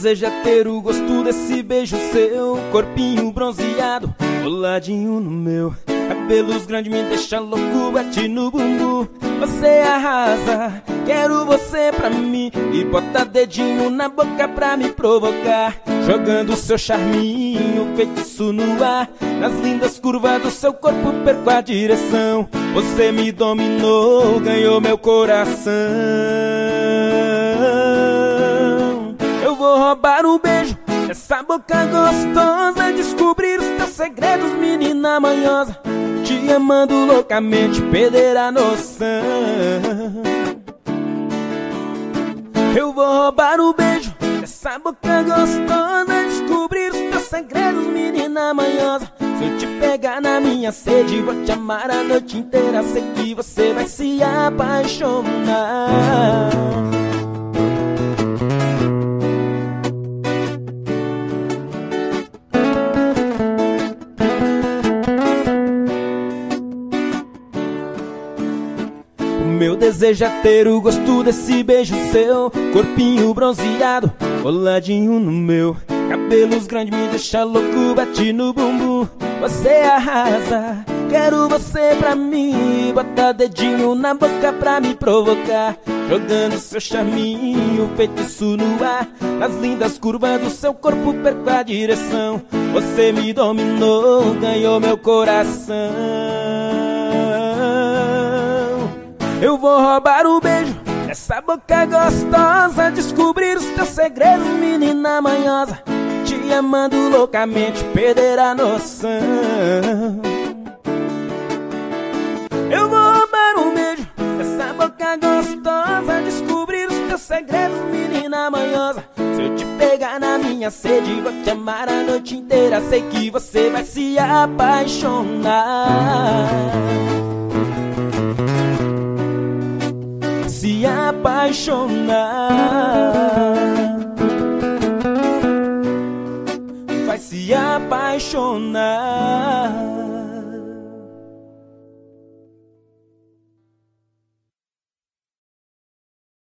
desejo é ter o gosto desse beijo seu, corpinho bronzeado, coladinho no meu. Cabelos grandes me deixa louco, bate no bumbum. Você arrasa, quero você pra mim. E bota dedinho na boca pra me provocar, jogando seu charminho, feitiço no ar. Nas lindas curvas do seu corpo perco a direção. Você me dominou, ganhou meu coração. Eu vou roubar um beijo dessa boca gostosa, descobrir os teus segredos, menina manhosa. Te amando loucamente, perder a noção. Eu vou roubar um beijo dessa boca gostosa, descobrir os teus segredos, menina manhosa. Se eu te pegar na minha sede, vou te amar a noite inteira. Sei que você vai se apaixonar. Meu desejo é ter o gosto desse beijo seu, corpinho bronzeado, coladinho no meu. Cabelos grandes me deixa louco, bate no bumbum. Você arrasa, quero você pra mim. Bota dedinho na boca pra me provocar, jogando seu charminho, feitiço no ar. Nas lindas curvas do seu corpo perco a direção. Você me dominou, ganhou meu coração. Eu vou roubar um beijo dessa boca gostosa, descobrir os teus segredos, menina manhosa. Te amando loucamente, perder a noção. Eu vou roubar um beijo dessa boca gostosa, descobrir os teus segredos, menina manhosa. Se eu te pegar na minha sede, vou te amar a noite inteira. Sei que você vai se apaixonar. Se apaixonar, vai se apaixonar.